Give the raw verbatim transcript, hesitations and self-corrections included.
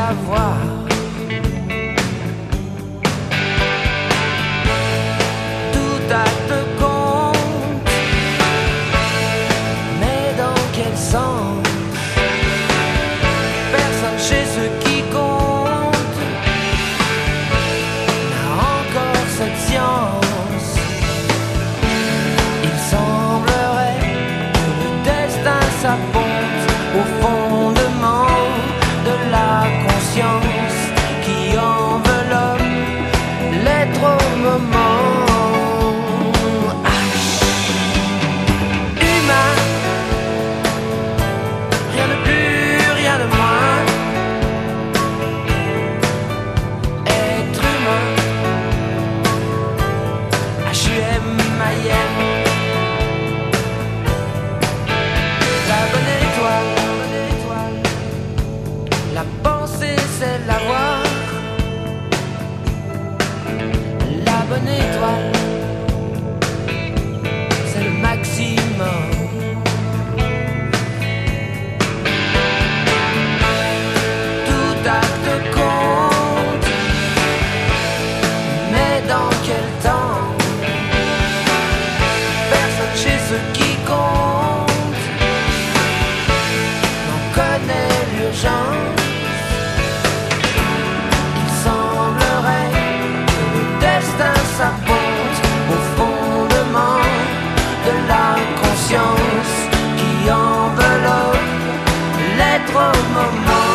savoir. Tout acte compte, mais dans quel sens? Personne chez ceux qui comptent n'a encore cette science. Il semblerait que le destin s'apponte au fondement de la conscience qui enveloppe l'être au moment. Humain, rien de plus, rien de moins. Être humain, H U M I N. La bonne étoile, la pensée c'est l'avoir. La bonne étoile, c'est le maximum. Tout acte compte, mais dans quel temps? Personne chez ceux qui comptent n'en connaît l'urgence. Il semblerait que le destin s'apponte au fondement de la conscience qui enveloppe l'être au moment.